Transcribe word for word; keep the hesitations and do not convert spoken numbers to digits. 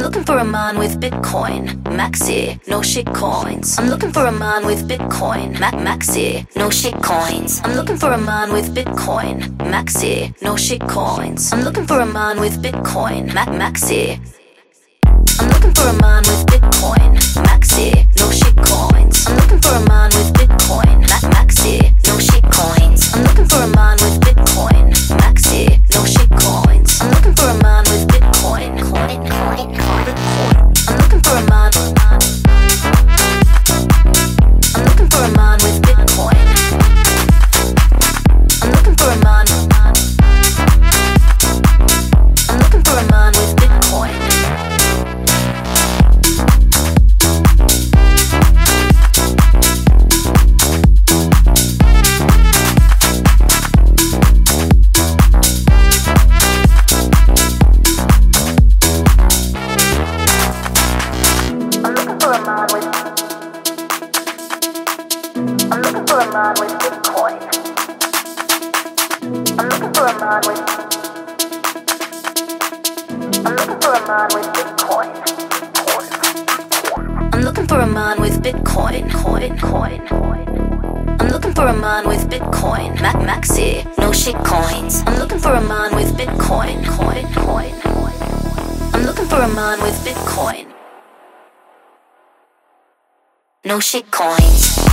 looking for a man with Bitcoin, Maxi, no shit coins. I'm looking for a man with Bitcoin, Ma- Maxi, no shit coins. I'm looking for a man with Bitcoin, Maxi, no shit coins. I'm looking for a man with Bitcoin, Ma- Maxi. I'm looking for a man with Bitcoin, Maxi, no shit coins. I'm looking for a man with Bitcoin, Ma- Maxi, no shit coins. I'm looking for a man with Bitcoin, Maxi, no shit coins. I'm looking for a man with Bitcoin, coin, coin, coin, coin. I'm looking for a man. I'm looking for a man with Bitcoin. I'm looking for a man. I'm looking for a man with Bitcoin. I'm looking for a man with Bitcoin, coin, coin, coin. I'm looking for a man with Bitcoin, Ma- Maxi, no shit coins. I'm looking for a man with Bitcoin, coin, coin, coin. I'm looking for a man with Bitcoin, no shit coins.